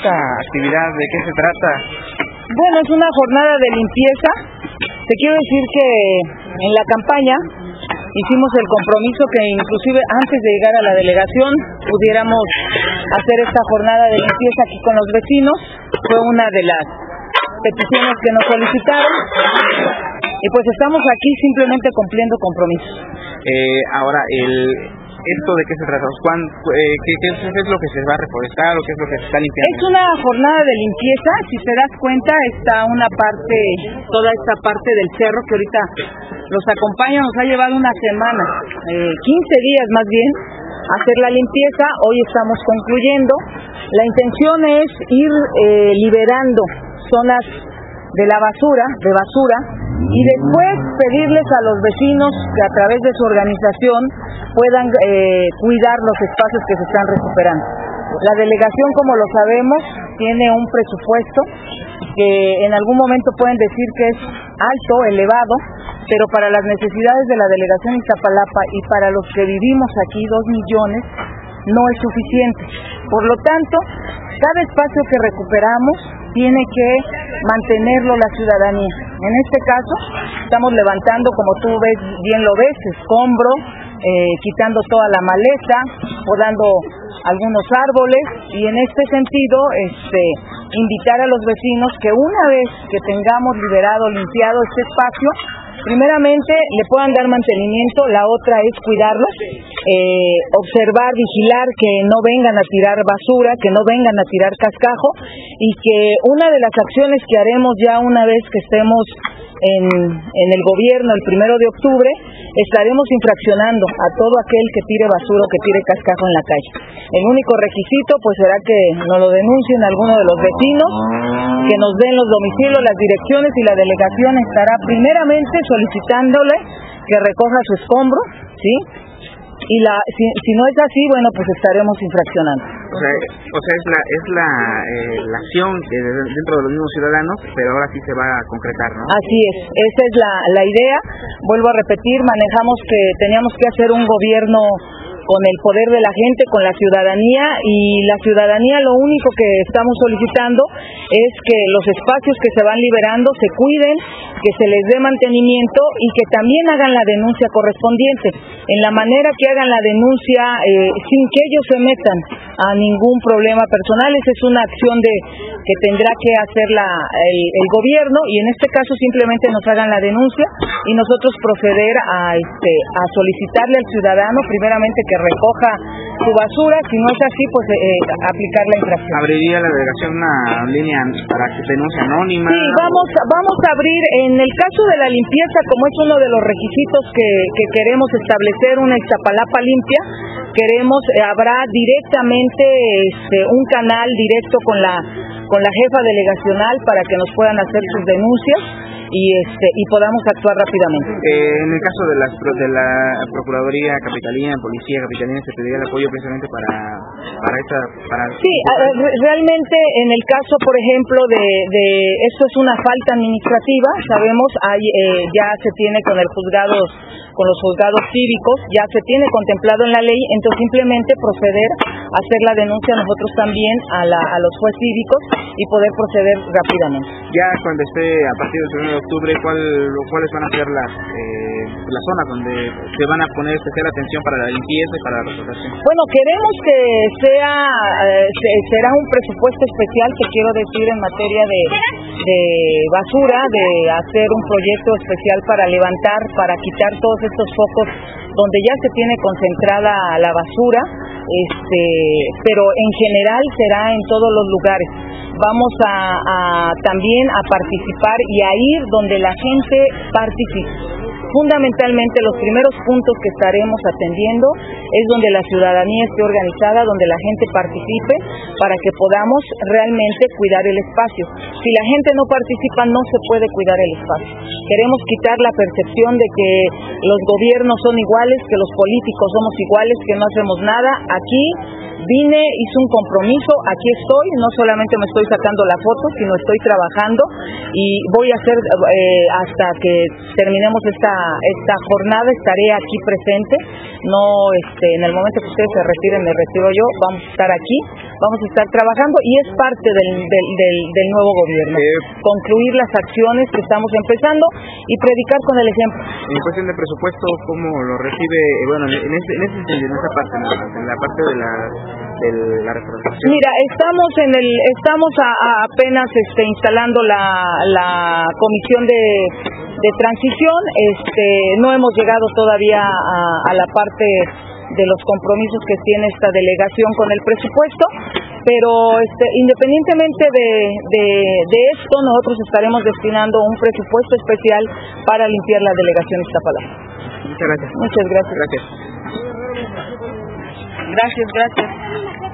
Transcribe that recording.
esta actividad? ¿De qué se trata? Bueno, es una jornada de limpieza. Te quiero decir que en la campaña hicimos el compromiso que inclusive antes de llegar a la delegación pudiéramos hacer esta jornada de limpieza aquí con los vecinos. Fue una de las peticiones que nos solicitaron y pues estamos aquí simplemente cumpliendo compromisos. Ahora, ¿esto de qué se trata? ¿Qué es lo que se va a reforestar o qué es lo que se está limpiando? Es una jornada de limpieza. Si te das cuenta, está toda esta parte del cerro que ahorita los acompaña, nos ha llevado una semana, 15 días más bien, hacer la limpieza. Hoy estamos concluyendo. La intención es ir liberando zonas de basura, y después pedirles a los vecinos que a través de su organización puedan cuidar los espacios que se están recuperando. La delegación, como lo sabemos, tiene un presupuesto que en algún momento pueden decir que es alto, elevado, pero para las necesidades de la delegación Iztapalapa y para los que vivimos aquí, 2 millones, no es suficiente. Por lo tanto, cada espacio que recuperamos tiene que mantenerlo la ciudadanía. En este caso, estamos levantando, como tú bien lo ves, escombro, quitando toda la maleza, podando algunos árboles, y en este sentido, invitar a los vecinos que una vez que tengamos liberado, limpiado este espacio, primeramente le puedan dar mantenimiento. La otra es cuidarlos, observar, vigilar que no vengan a tirar basura, que no vengan a tirar cascajo, y que una de las acciones que haremos ya una vez que estemos en el gobierno el 1 de octubre, estaremos infraccionando a todo aquel que tire basura o que tire cascajo en la calle. El único requisito pues será que nos lo denuncien alguno de los vecinos, que nos den los domicilios, las direcciones, y la delegación estará primeramente solicitándole que recoja su escombro, ¿sí? Y si no es así, bueno, pues estaremos infraccionando. O sea, es la acción que dentro de los mismos ciudadanos, pero ahora sí se va a concretar, ¿no? Así es, esa es la idea. Vuelvo a repetir, manejamos que teníamos que hacer un gobierno con el poder de la gente, con la ciudadanía, y la ciudadanía lo único que estamos solicitando es que los espacios que se van liberando se cuiden, que se les dé mantenimiento y que también hagan la denuncia correspondiente. En la manera que hagan la denuncia, sin que ellos se metan a ningún problema personal, esa es una acción que tendrá que hacer el gobierno, y en este caso simplemente nos hagan la denuncia y nosotros proceder a solicitarle al ciudadano primeramente que recoja su basura. Si no es así, pues aplicar la infracción. ¿Abriría la delegación una línea para que denuncia anónima? Sí, vamos a abrir. En el caso de la limpieza, como es uno de los requisitos que queremos establecer una Iztapalapa limpia, habrá directamente un canal directo con la jefa delegacional para que nos puedan hacer sus denuncias y podamos actuar rápidamente. En el caso de la Procuraduría Capitalina, Policía Capitalina, ¿se pediría el apoyo precisamente para esta? Sí, realmente en el caso, por ejemplo, de esto es una falta administrativa, sabemos, ya se tiene con los juzgados cívicos, ya se tiene contemplado en la ley, entonces simplemente proceder a hacer la denuncia nosotros también a los jueces cívicos y poder proceder rápidamente. Ya cuando esté a partir del 1 de octubre, ¿cuáles van a ser las zonas donde se van a poner especial atención para la limpieza y para la restauración? Bueno, queremos que será un presupuesto especial, que quiero decir, en materia de basura, de hacer un proyecto especial para levantar, para quitar todos estos focos donde ya se tiene concentrada la basura, pero en general será en todos los lugares. Vamos también a participar y a ir donde la gente participe. Fundamentalmente los primeros puntos que estaremos atendiendo es donde la ciudadanía esté organizada, donde la gente participe, para que podamos realmente cuidar el espacio. Si la gente no participa, no se puede cuidar el espacio. Queremos quitar la percepción de que los gobiernos son iguales, que los políticos somos iguales, que no hacemos nada. Aquí vine, hice un compromiso, aquí estoy, no solamente me estoy sacando la foto, sino estoy trabajando y voy a hacer hasta que terminemos esta jornada, estaré aquí presente. No, en el momento que ustedes se retiren, me retiro yo, vamos a estar aquí vamos a estar trabajando y es parte del nuevo gobierno. Concluir las acciones que estamos empezando y predicar con el ejemplo. En cuestión de presupuesto, ¿cómo lo recibe? Bueno, en esa parte, en la parte de la reforestación. Mira, estamos apenas instalando la comisión de transición. No hemos llegado todavía a la parte de los compromisos que tiene esta delegación con el presupuesto, pero independientemente de esto, nosotros estaremos destinando un presupuesto especial para limpiar la delegación Iztapalapa. Muchas gracias. Muchas gracias. Gracias. Gracias.